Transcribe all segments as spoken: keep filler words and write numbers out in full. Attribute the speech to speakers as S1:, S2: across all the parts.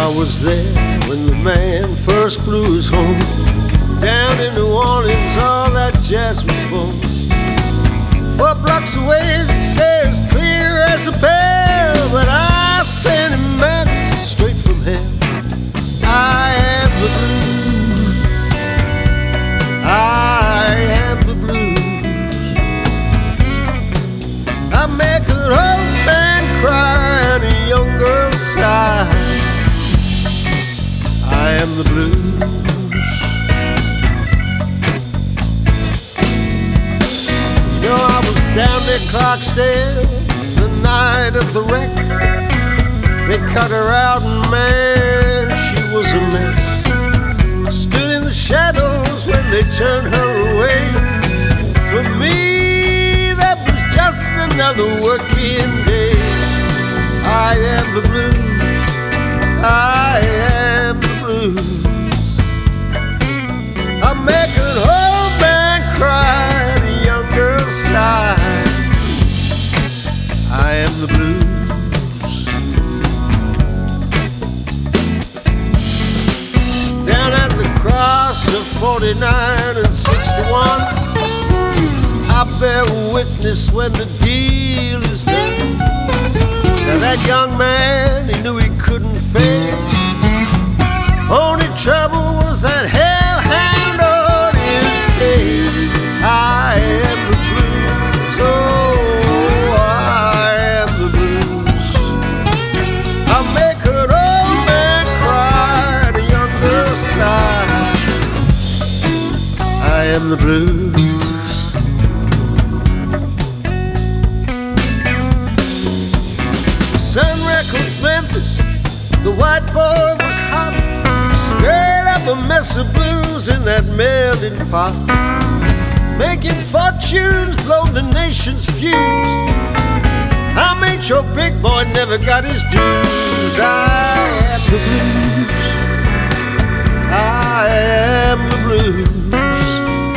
S1: I was there when the man first blew his horn. Down in New Orleans, all that jazz was born. Four blocks away, as he says, clear as a bell. But I sent him back straight from hell. I am the blues. I am the blues. I make an old man cry and a young girl sigh. I am the blues. You know, I was down near Clarksdale the night of the wreck. They cut her out and man, she was a mess. I stood in the shadows when they turned her away. For me, that was just another working day. I am the blues. I am the blues. I make an old man cry and a young girl sigh. I am the blues. Down at the cross of forty-nine and sixty-one, I bear witness when the deal is done. Now that young man, he knew he couldn't fail. Only trouble was that hellhound on his tail. I am the blues, oh, I am the blues. I make an old man cry and a young girl sigh. I am the blues. Sun Records, Memphis, the white boy was hot. Stirred up a mess of blues in that melting pot. Making fortunes, blow the nation's fuse. I made sure big boy never got his dues. I am the blues. I am the blues.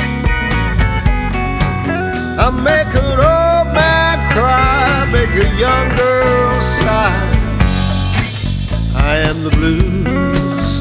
S1: I make an old man cry, make a young girl sigh. I am the blues.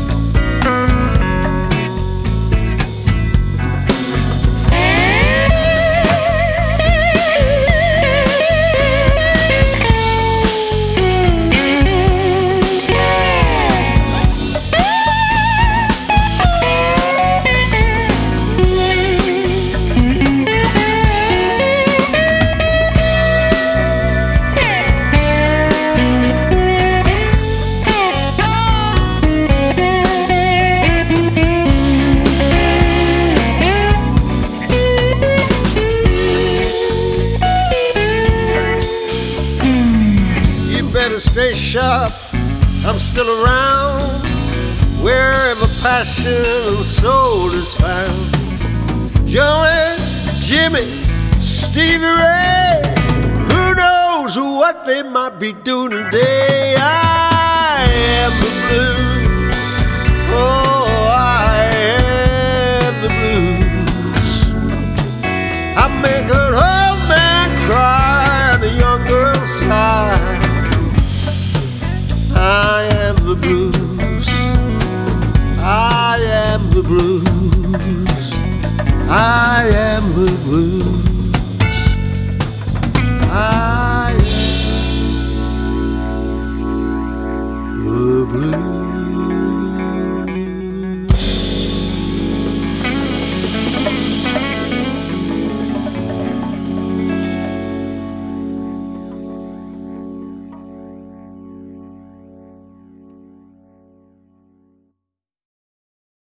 S1: Stay sharp, I'm still around. Wherever passion and soul is found. Joey, Jimmy, Stevie Ray, who knows what they might be doing today. I am the blues. Oh, I am the blues. I make an old man cry and a young girl sigh. I am the blues. I am the blues. I am the blues. I am the blues.